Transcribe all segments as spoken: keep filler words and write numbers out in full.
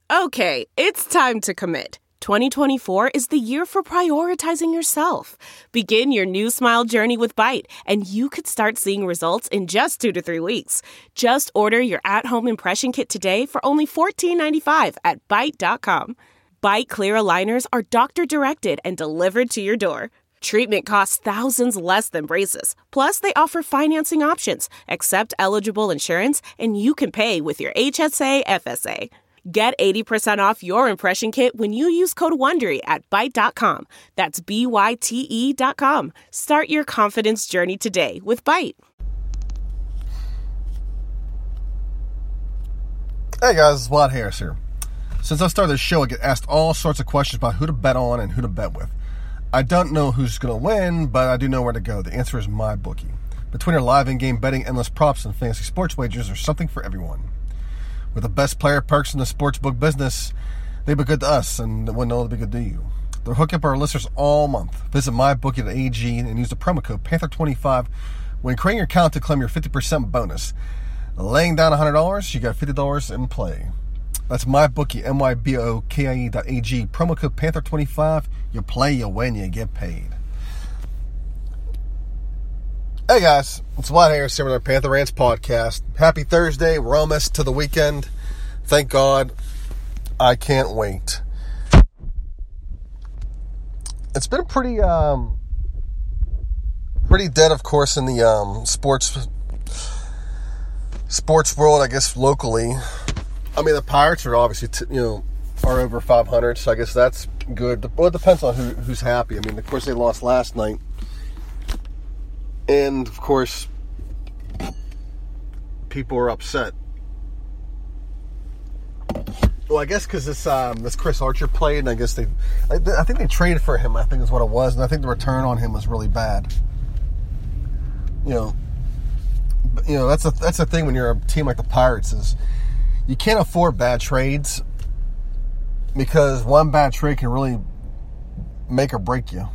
Okay, it's time to commit. twenty twenty-four is the year for prioritizing yourself. Begin your new smile journey with Byte, and you could start seeing results in just two to three weeks. Just order your at-home impression kit today for only fourteen ninety-five at byte dot com. Byte Clear aligners are doctor-directed and delivered to your door. Treatment costs thousands less than braces. Plus, they offer financing options, accept eligible insurance, and you can pay with your H S A F S A. Get eighty percent off your impression kit when you use code WONDERY at byte dot com. That's B Y T E dot com. Start your confidence journey today with Byte. Hey guys, it's Vlad Harris here. Since I started this show, I get asked all sorts of questions about who to bet on and who to bet with. I don't know who's going to win, but I do know where to go. The answer is MyBookie. Between our live in-game betting, endless props, and fantasy sports wagers, there's something for everyone. With the best player perks in the sportsbook business, they've been good to us, and we'll know they'll be good to you. They'll hook up our listeners all month. Visit my bookie dot a g and use the promo code Panther twenty-five when creating your account to claim your fifty percent bonus. Laying down one hundred dollars, you got fifty dollars in play. That's MyBookie, M Y B O K I E dot A G. Promo code Panther twenty-five. You play, you win, you get paid. Hey guys, it's Vlad Harris here with our Panther Rants podcast. Happy Thursday. We're almost to the weekend. Thank God. I can't wait. It's been pretty, um, pretty dead, of course, in the um, sports sports world, I guess, locally. I mean, the Pirates are obviously, t- you know, are over five hundred, so I guess that's good. Well, it depends on who, who's happy. I mean, of course, they lost last night. And, of course, people are upset. Well, I guess because this um, this Chris Archer played, and I guess they, I, I think they traded for him, I think is what it was, and I think the return on him was really bad. You know, you know that's a that's the thing when you're a team like the Pirates is you can't afford bad trades because one bad trade can really make or break you.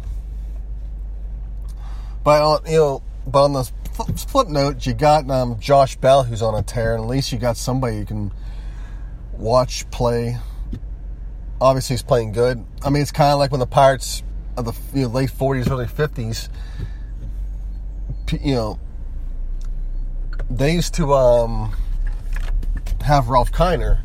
But, you know, but on the flip note, you got um, Josh Bell, who's on a tear, and at least you got somebody you can watch play. Obviously, he's playing good. I mean, it's kind of like when the Pirates of the you know, late forties, early fifties, you know, they used to um, have Ralph Kiner.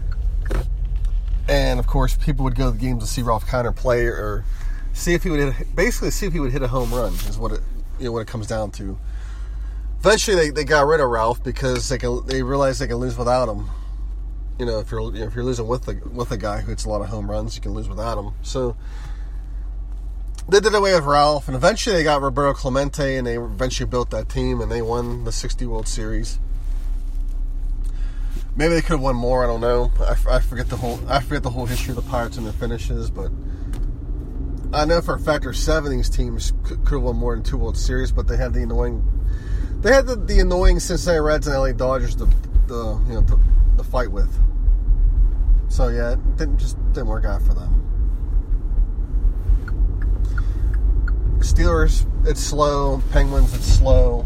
And, of course, people would go to the games to see Ralph Kiner play or see if he would hit, basically see if he would hit a home run is what it you know what it comes down to. Eventually, they, they got rid of Ralph because they can they realized they can lose without him. You know, if you're you know, if you're losing with the with a guy who hits a lot of home runs, you can lose without him. So they did away with Ralph, and eventually they got Roberto Clemente, and they eventually built that team, and they won the sixty World Series. Maybe they could have won more. I don't know. I, I forget the whole I forget the whole history of the Pirates and their finishes, but I know for a fact their seventies teams could, could have won more than two World Series, but they had the annoying, they had the, the annoying Cincinnati Reds and L A Dodgers to, the you know to, to fight with. So yeah, it didn't just didn't work out for them. Steelers, it's slow. Penguins, it's slow.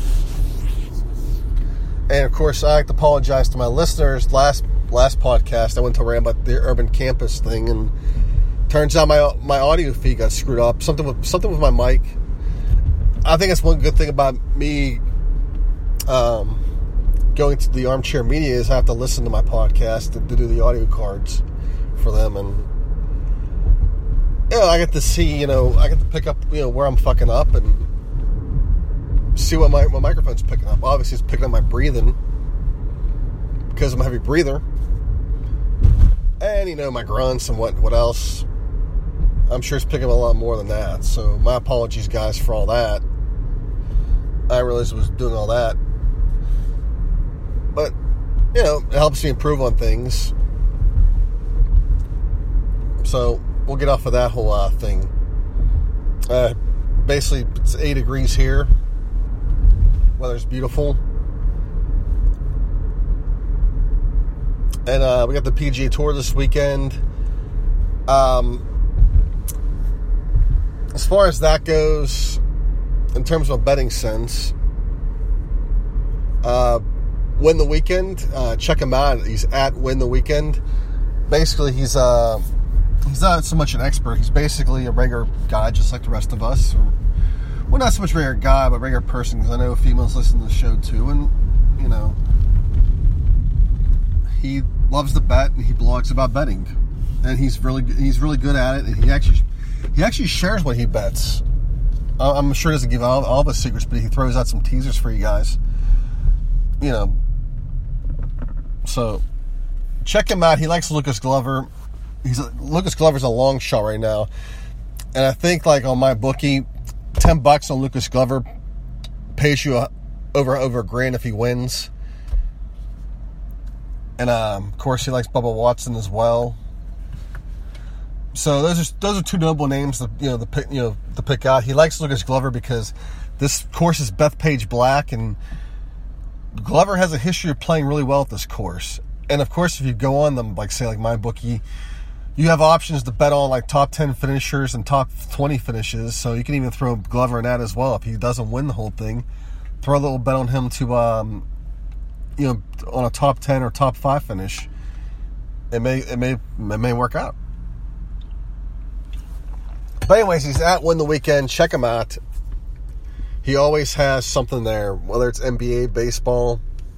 And of course, I like to apologize to my listeners. Last last podcast, I went to a rant about the urban campus thing, and turns out my my audio feed got screwed up. Something with something with my mic. I think that's one good thing about me um, going to the Armchair Media is I have to listen to my podcast to, to do the audio cards for them, and you know, I get to see, you know, I get to pick up, you know, where I'm fucking up and see what my, my microphone's picking up. Obviously, it's picking up my breathing because I'm a heavy breather, and you know, my grunts and what what else. I'm sure it's picking up a lot more than that. So my apologies, guys, for all that. I realized I was doing all that. But, you know, it helps me improve on things. So we'll get off of that whole uh, thing. Uh, basically, it's eight degrees here. Weather's beautiful. And uh, we got the P G A Tour this weekend. Um... As far as that goes, in terms of a betting sense, uh, Win the Weekend, uh, check him out. He's at Win the Weekend. basically he's uh, he's not so much an expert. He's basically a regular guy, just like the rest of us. Or, well, not so much regular guy, but regular person, because I know females listen to the show too, and you know, he loves to bet and he blogs about betting, and he's really he's really good at it, and he actually he actually shares what he bets. I'm sure he doesn't give all, all the secrets, but he throws out some teasers for you guys. You know, so check him out. He likes Lucas Glover. He's a, Lucas Glover's a long shot right now, and I think like on my bookie, ten bucks on Lucas Glover pays you a, over over a grand if he wins. And um, of course, he likes Bubba Watson as well. So those are those are two noble names. To, you know the pick, you know to pick out. He likes Lucas Glover because this course is Bethpage Black, and Glover has a history of playing really well at this course. And of course, if you go on them, like say like MyBookie, you have options to bet on like top ten finishers and top twenty finishes. So you can even throw Glover in that as well if he doesn't win the whole thing. Throw a little bet on him to um, you know on a top ten or top five finish. It may it may it may work out. But anyways, he's at Win the Weekend. Check him out. He always has something there, whether it's N B A, baseball.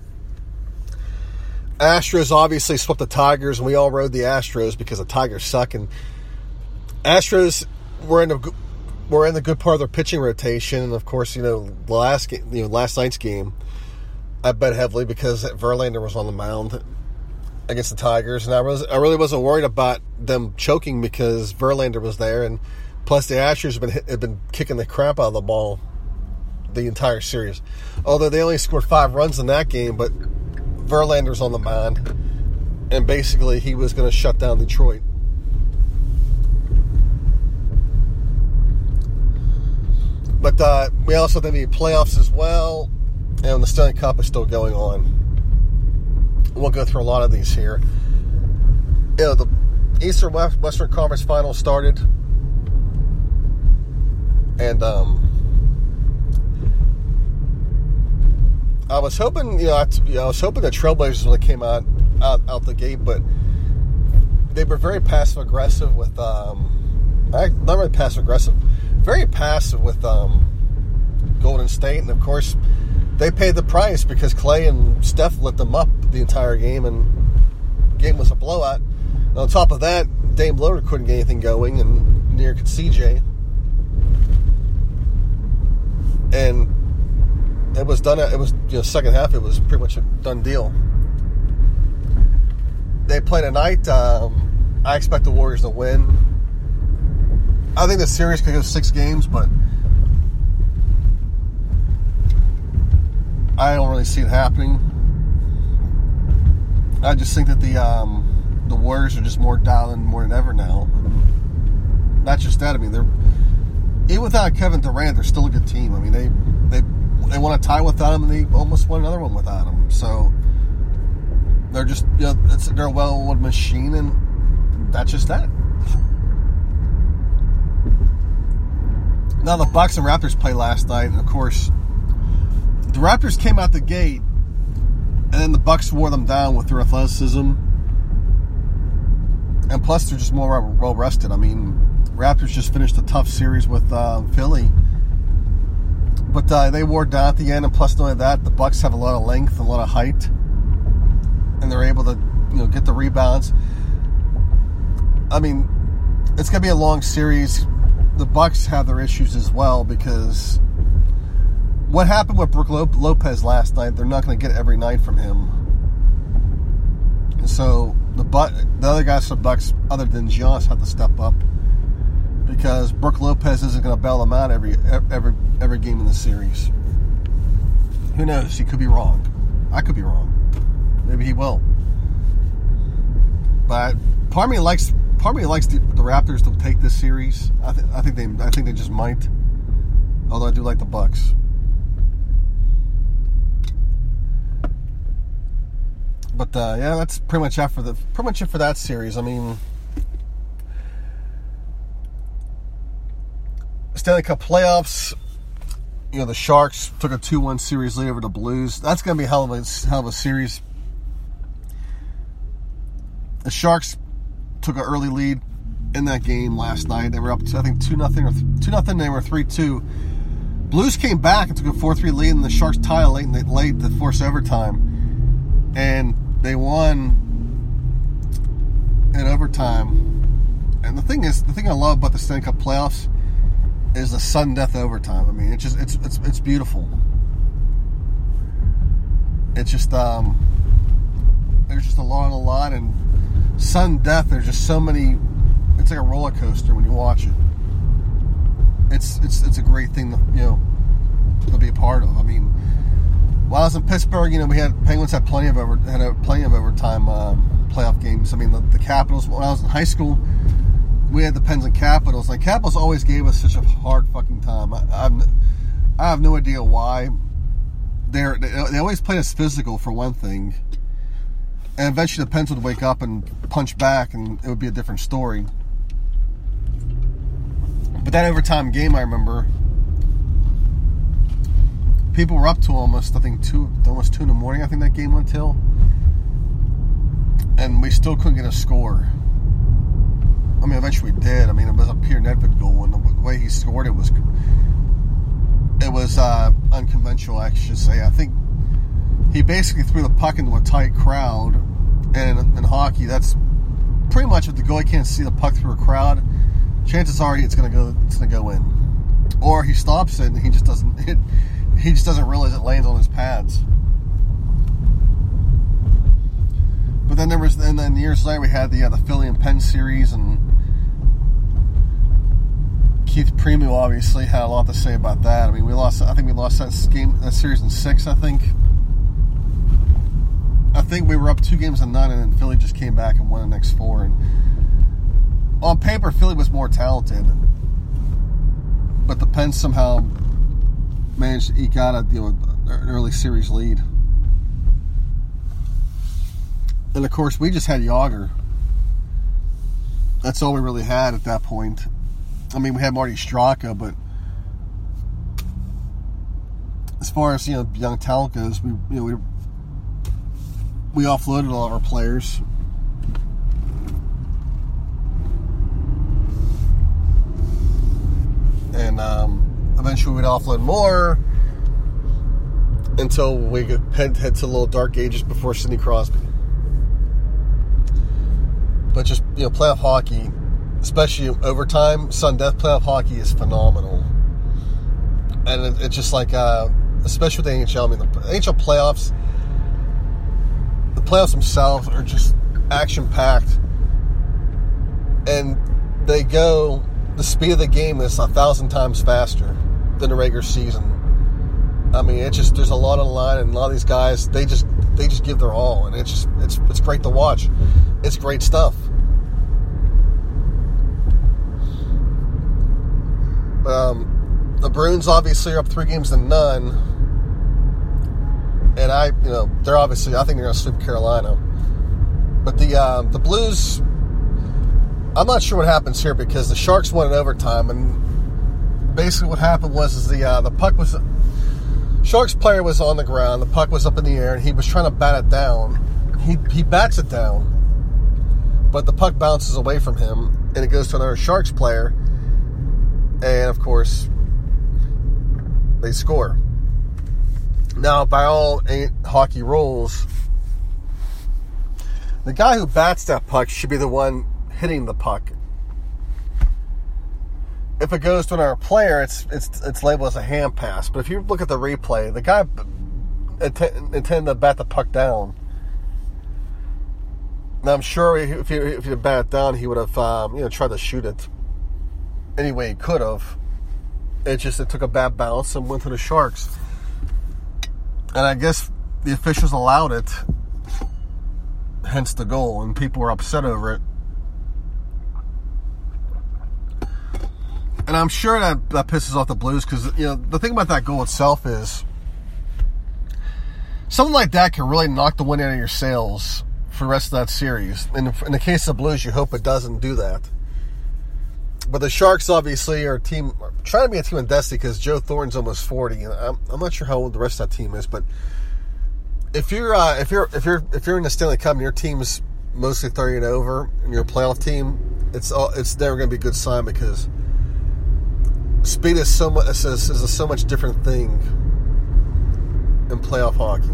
Astros obviously swept the Tigers, and we all rode the Astros because the Tigers suck. And Astros were in the were in the good part of their pitching rotation, and of course, you know, the last game, you know, last night's game, I bet heavily because Verlander was on the mound against the Tigers, and I was I really wasn't worried about them choking because Verlander was there, and plus the Astros have been hit, have been kicking the crap out of the ball the entire series. Although they only scored five runs in that game, but Verlander's on the mound, and basically he was going to shut down Detroit. But uh, we also have the playoffs as well, and the Stanley Cup is still going on. We'll go through a lot of these here. You know, the Eastern West, Western Conference Finals started, and um, I was hoping, you know, I, you know, I was hoping the Trailblazers really came out, out out the gate, but they were very passive aggressive with, um, not really passive aggressive, very passive with um, Golden State, and of course they paid the price because Clay and Steph lit them up the entire game, and the game was a blowout. And on top of that, Dame Lillard couldn't get anything going, and neither could C J. And it was done. It was, you know, second half. It was pretty much a done deal. They play tonight. Um, I expect the Warriors to win. I think the series could go six games, but I don't really see it happening. I just think that the um, the Warriors are just more dialed in more than ever now. Not just that. I mean, they're even without Kevin Durant, they're still a good team. I mean, they they they won a tie without him, and they almost won another one without him. So they're just, you know, it's, they're a well-oiled machine, and that's just that. Now the Bucks and Raptors played last night, and of course, the Raptors came out the gate, and then the Bucks wore them down with their athleticism, and plus they're just more well-rested. I mean, Raptors just finished a tough series with uh, Philly, but uh, they wore down at the end, and plus not only that, the Bucks have a lot of length and a lot of height, and they're able to, you know, get the rebounds. I mean, it's going to be a long series. The Bucks have their issues as well because what happened with Brook Lopez last night, they're not going to get every night from him. And so the the other guys for the Bucks, other than Giannis, have to step up because Brook Lopez isn't going to bail them out every every every game in the series. Who knows? He could be wrong. I could be wrong. Maybe he will. But part of me likes part of me likes the, the Raptors to take this series. I think I think they I think they just might. Although I do like the Bucks. But uh, yeah, that's pretty much it for the pretty much it for that series. I mean, Stanley Cup playoffs. You know, the Sharks took a two one series lead over the Blues. That's going to be a hell of a hell of a series. The Sharks took an early lead in that game last night. They were up to, I think, two nothing or two nothing. They were three two. Blues came back and took a four three lead, and the Sharks tied late, late to force overtime. And they won in overtime. And the thing is, the thing I love about the Stanley Cup playoffs is the sudden death overtime. I mean, it's just it's it's it's beautiful. It's just um, there's just a lot on the line, and sudden death. There's just so many. It's like a roller coaster when you watch it. It's it's it's a great thing to, you know, to be a part of. I mean, while I was in Pittsburgh, you know, we had Penguins had plenty of over had a, plenty of overtime um, playoff games. I mean, the, the Capitals. When I was in high school, we had the Pens and Capitals. Like, Capitals always gave us such a hard fucking time. I, I've, I have no idea why. They're, they they always played us physical, for one thing, and eventually the Pens would wake up and punch back, and it would be a different story. But that overtime game, I remember, people were up to almost, I think, two, almost two in the morning. I think that game went till, and we still couldn't get a score. I mean, eventually we did. I mean, it was a Pierre Nedved goal, and the way he scored it was, it was uh, unconventional, I should say. I think he basically threw the puck into a tight crowd, and in hockey, that's pretty much if the goalie can't see the puck through a crowd, chances are it's gonna go. It's gonna go in, or he stops it and he just doesn't. It, he just doesn't realize it lands on his pads. But then there was, and then years later we had the uh, the Philly and Penn series, and Keith Primeau obviously had a lot to say about that. I mean, we lost. I think we lost that game, that series in six. I think. I think we were up two games to none, and then Philly just came back and won the next four. And on paper, Philly was more talented, but the Pens somehow managed to eke out a, you know, an early series lead. And of course, we just had Yager. That's all we really had at that point. I mean, we had Marty Straka, but as far as, you know, young talent goes, we you know we we offloaded all of our players. And um, eventually we'd offload more until we could head, head to a little dark ages before Sidney Crosby. But just, you know, playoff hockey, especially overtime, sudden death playoff hockey is phenomenal. And it, it's just like, uh, especially with the N H L, I mean, the N H L playoffs, the playoffs themselves are just action-packed. And they go... The speed of the game is a thousand times faster than the regular season. I mean, it just there's a lot on the line, and a lot of these guys they just they just give their all, and it's just it's it's great to watch. It's great stuff. Um, the Bruins obviously are up three games to none, and I you know they're obviously I think they're going to sweep Carolina, but the uh, the Blues. I'm not sure what happens here because the Sharks won in overtime, and basically what happened was is the uh, the puck was Sharks player was on the ground, the puck was up in the air, and he was trying to bat it down. He he bats it down, but the puck bounces away from him, and it goes to another Sharks player, and of course they score. Now, by all hockey rules, the guy who bats that puck should be the one hitting the puck. If it goes to another player, it's it's it's labeled as a hand pass. But if you look at the replay, the guy intended to bat the puck down. Now I'm sure if he if he bat it down, he would have um, you know tried to shoot it any way he could have. It just it took a bad bounce and went to the Sharks. And I guess the officials allowed it, hence the goal, and people were upset over it. And I'm sure that, that pisses off the Blues because, you know, the thing about that goal itself is something like that can really knock the wind out of your sails for the rest of that series. In, in the case of the Blues, you hope it doesn't do that. But the Sharks obviously are a team, are trying to be a team in destiny because Joe Thornton's almost forty, and I'm, I'm not sure how old the rest of that team is. But if you're uh, if you're if you're if you're in the Stanley Cup and your team's mostly thirty and over, and you're a playoff team, it's all, it's never going to be a good sign because speed is so much is, is a so much different thing in playoff hockey.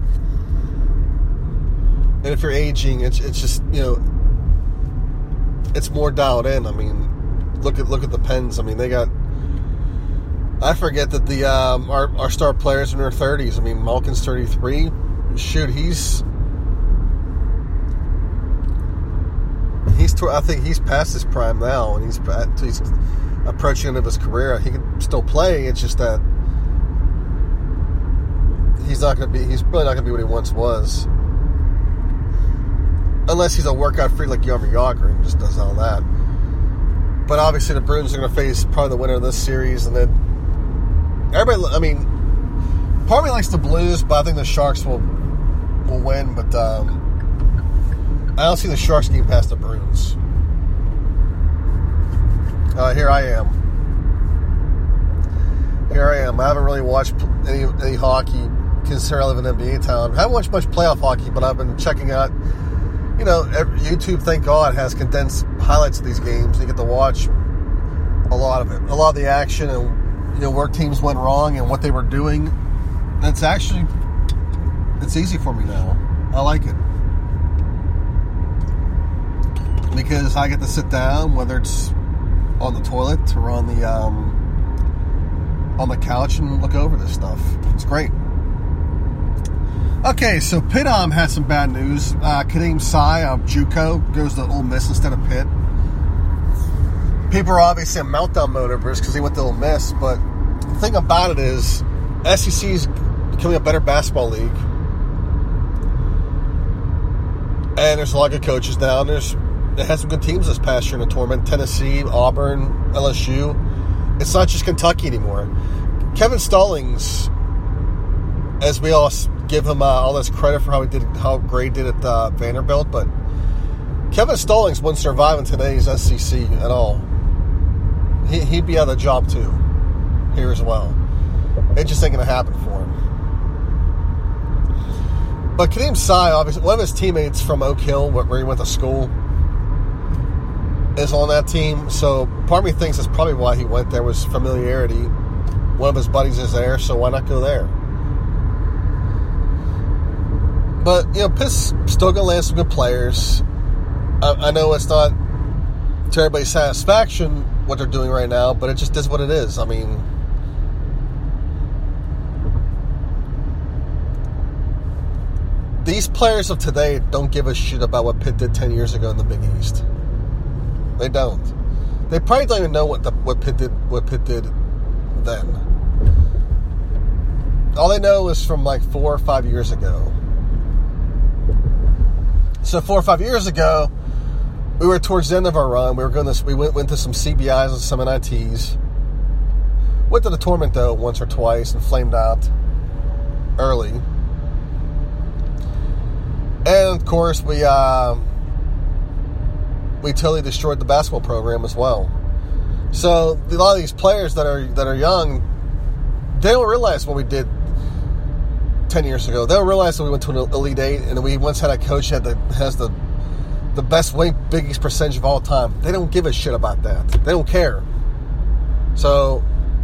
And if you're aging, it's it's just, you know, it's more dialed in. I mean, look at look at the Pens. I mean, they got. I forget that the um, our our star players in their thirties. I mean, Malkin's thirty-three. Shoot, he's he's. I think he's past his prime now, and he's he's approaching the end of his career. He can still play. It's just that he's not going to be. He's really not going to be what he once was, unless he's a workout freak like Jaromir Jagr and just does all that. But obviously, the Bruins are going to face probably the winner of this series, and then everybody. I mean, part of me likes the Blues, but I think the Sharks will will win. But um, I don't see the Sharks getting past the Bruins. Uh, here I am. Here I am. I haven't really watched any any hockey. Considering I live in N B A town, I haven't watched much playoff hockey, but I've been checking out. You know, YouTube, thank God, has condensed highlights of these games. You get to watch a lot of it, a lot of the action, and you know where teams went wrong and what they were doing. That's actually it's easy for me now. I like it because I get to sit down, whether it's on the toilet or on the um, on the couch, and look over this stuff. It's great. Okay, so Pitt um, had some bad news. Uh, Kadeem Sy of JUCO goes to Ole Miss instead of Pitt. People are obviously in meltdown mode over this because he went to Ole Miss, but the thing about it is S E C is becoming a better basketball league. And there's a lot of good coaches now. And there's, it had some good teams this past year in the tournament. Tennessee, Auburn, L S U. It's not just Kentucky anymore. Kevin Stallings, as we all give him uh, all this credit for how he did, how great he did at uh, Vanderbilt, but Kevin Stallings wouldn't survive in today's S E C at all. He, he'd be out of the job too here as well. It just ain't going to happen for him. But Kadeem Sy, obviously, one of his teammates from Oak Hill, where he went to school, is on that team. So part of me thinks that's probably why he went there, was familiarity. One of his buddies is there, so why not go there? But, you know, Pitt's still going to land some good players. I, I know it's not to everybody's satisfaction what they're doing right now, but it just is what it is. I mean, these players of today don't give a shit about what Pitt did ten years ago in the Big East. They don't. They probably don't even know what the, what Pitt did what Pitt did then. All they know is from like four or five years ago. So four or five years ago, we were towards the end of our run. We were going to we went went to some C B Is and some N I Ts. Went to the tournament though once or twice and flamed out early. And of course we uh, we totally destroyed the basketball program as well. So a lot of these players that are that are young, they don't realize what we did ten years ago. They don't realize that we went to an Elite Eight and we once had a coach that has the the best win Big East percentage of all time. They don't give a shit about that. They don't care. So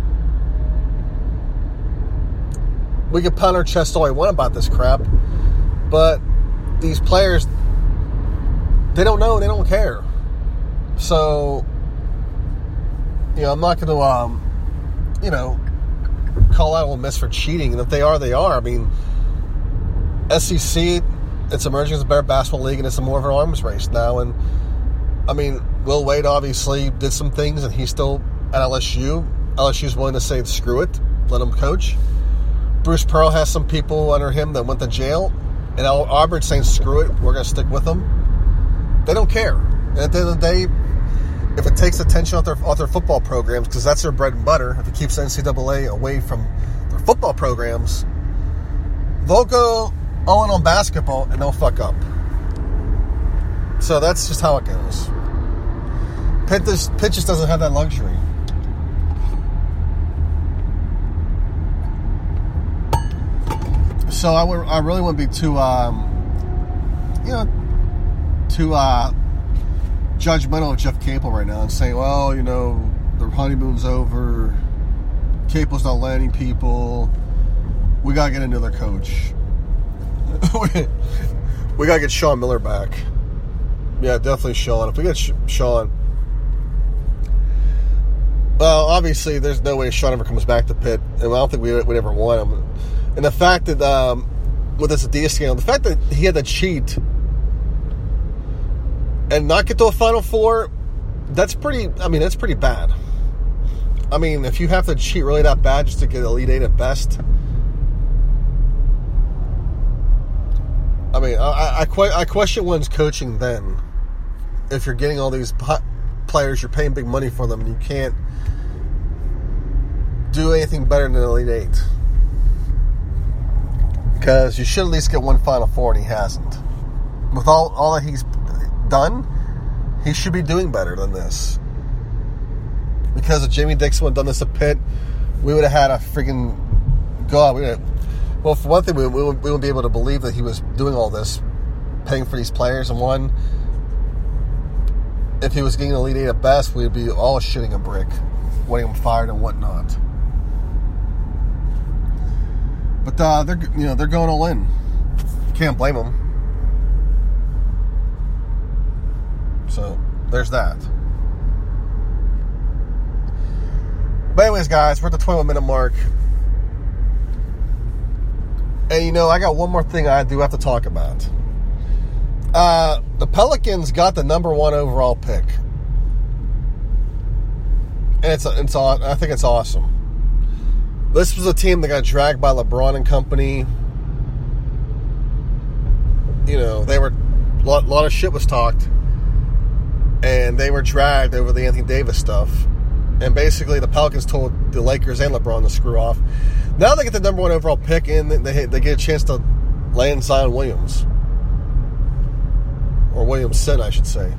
we can pound our chest all we want about this crap, but these players, they don't know, they don't care. So, you know, I'm not going to, um, you know, call out Ole Miss for cheating, and if they are, they are. I mean, S E C, it's emerging as a better basketball league, and it's a more of an arms race now. And I mean, Will Wade obviously did some things, and he's still at L S U. L S U's willing to say screw it, let him coach. Bruce Pearl has some people under him that went to jail, and Auburn's saying screw it, we're going to stick with them. They don't care. And at the end of the day, if it takes attention off their, off their football programs, because that's their bread and butter, if it keeps N C double A away from their football programs, they'll go all in on basketball and they'll fuck up. So that's just how it goes. Pitt, this, Pitt just doesn't have that luxury. So I, would, I really wouldn't be too, um, you know, too uh, judgmental of Jeff Capel right now and saying, well, you know, the honeymoon's over. Capel's not landing people. We got to get another coach. We got to get Sean Miller back. Yeah, definitely Sean. If we get Sean... Well, obviously, there's no way Sean ever comes back to Pitt, and I don't think we would ever want him. And the fact that, um, with this Adidas scandal, the fact that he had to cheat and not get to a Final Four, that's pretty, I mean, that's pretty bad. I mean, if you have to cheat really that bad just to get Elite Eight at best, I mean, I, I, I question one's coaching then. If you're getting all these players, you're paying big money for them, and you can't do anything better than Elite Eight. Because you should at least get one Final Four, and he hasn't. With all, all that he's done, he should be doing better than this. Because if Jamie Dixon would have done this at Pitt, we would have had a freaking... God, we would have... Well, for one thing, we, we, we wouldn't be able to believe that he was doing all this, paying for these players. And one, if he was getting Elite Eight at best, we'd be all shitting a brick, wanting him fired and whatnot. But uh, they're you know they're going all in. Can't blame them. So there's that. But anyways, guys, we're at the twenty-one minute mark. And, you know, I got one more thing I do have to talk about. Uh, the Pelicans got the number one overall pick. And it's, it's I think it's awesome. This was a team that got dragged by LeBron and company. You know, they were... A lot, lot of shit was talked. And they were dragged over the Anthony Davis stuff. And basically, the Pelicans told the Lakers and LeBron to screw off. Now they get the number one overall pick, and they they get a chance to land Zion Williams. Or Williamson, I should say.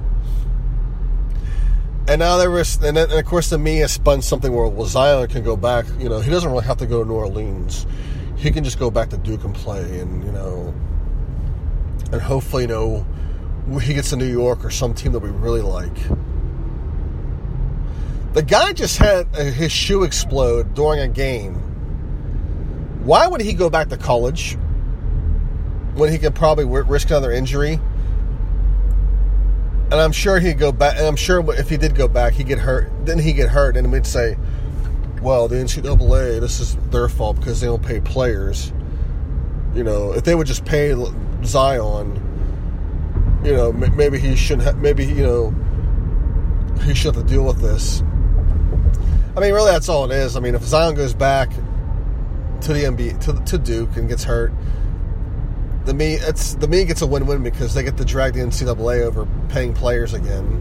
And now there was, and, then, and of course, the media spun something where, well, Zion can go back. You know, he doesn't really have to go to New Orleans. He can just go back to Duke and play, and, you know, and hopefully, you know, he gets to New York or some team that we really like. The guy just had his shoe explode during a game. Why would he go back to college when he could probably risk another injury? And I'm sure he'd go back. And I'm sure if he did go back, he'd get hurt. Then he'd get hurt, and we'd say, well, the N C double A, this is their fault because they don't pay players. You know, if they would just pay Zion, you know, maybe he shouldn't have, maybe, you know, he shouldn't have to deal with this. I mean, really, that's all it is. I mean, if Zion goes back to the N B A, to, to Duke and gets hurt, the me it's the me gets a win-win because they get to drag the N C double A over paying players again.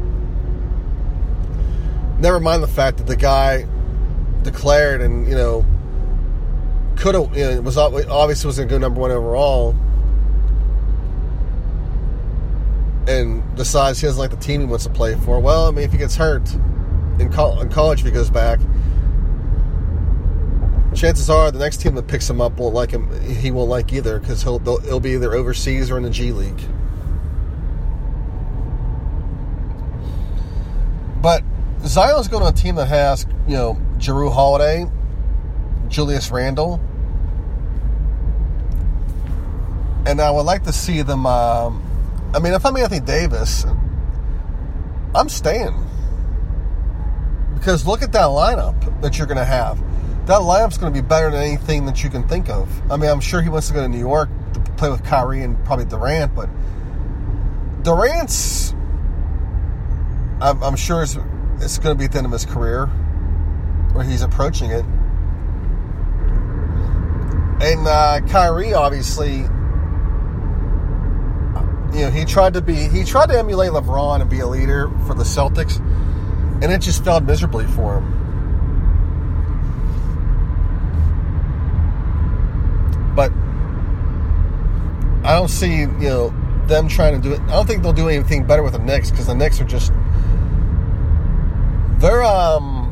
Never mind the fact that the guy declared and, you know, could have, you know, was obviously was going to go number one overall, and decides he doesn't like the team he wants to play for. Well, I mean, if he gets hurt in, co- in college, if he goes back, chances are the next team that picks him up won't like him. He won't like either because he'll he'll be either overseas or in the G League. But Zion's going to a team that has, you know, Jrue Holiday, Julius Randle, and I would like to see them. Um, I mean, if I'm Anthony Davis, I'm staying. Because look at that lineup that you're going to have. That lineup's going to be better than anything that you can think of. I mean, I'm sure he wants to go to New York to play with Kyrie and probably Durant, but Durant's, I'm, I'm sure it's, it's going to be at the end of his career, or he's approaching it. And uh, Kyrie, obviously, you know, he tried to be, he tried to emulate LeBron and be a leader for the Celtics, and it just failed miserably for him. But I don't see, you know, them trying to do it. I don't think they'll do anything better with the Knicks because the Knicks are just, they're um,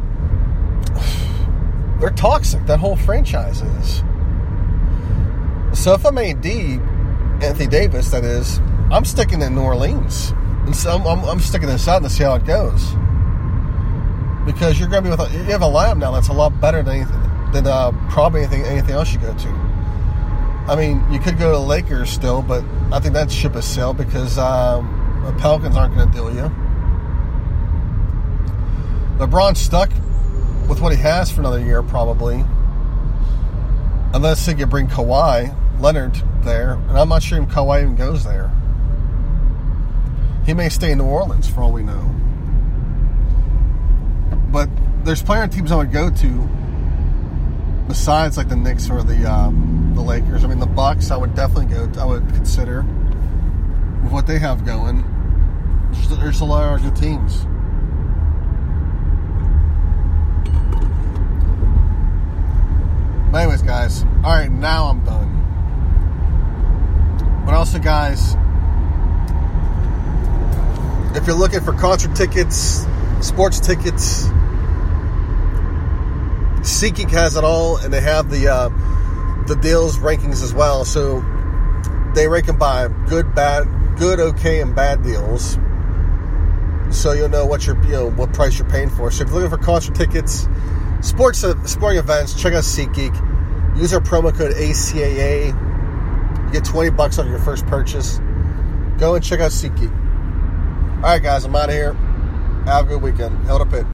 they're toxic. That whole franchise is. So if I'm A D, Anthony Davis, that is, I'm sticking in New Orleans. And so I'm, I'm, I'm sticking this out to see how it goes. Because you're going to be with a, you have a lineup now that's a lot better than anything, than uh, probably anything anything else you go to. I mean, you could go to the Lakers still, but I think that ship has sailed because um, the Pelicans aren't going to deal you. LeBron's stuck with what he has for another year, probably. Unless they can bring Kawhi Leonard there. And I'm not sure if Kawhi even goes there. He may stay in New Orleans for all we know. But there's plenty of teams I would go to besides like the Knicks or the um, the Lakers. I mean, the Bucks I would definitely go to, I would consider with what they have going. There's, there's a lot of good teams. But anyways, guys. Alright, now I'm done. But also, guys, if you're looking for concert tickets, sports tickets, SeatGeek has it all, and they have the uh, the deals rankings as well. So they rank them by good, bad, good, okay, and bad deals. So you'll know what you're, you know, what price you're paying for. So if you're looking for concert tickets, sports, uh, sporting events, check out SeatGeek. Use our promo code A C A A. You get twenty bucks on your first purchase. Go and check out SeatGeek. All right, guys, I'm out of here. Have a good weekend. Held up it.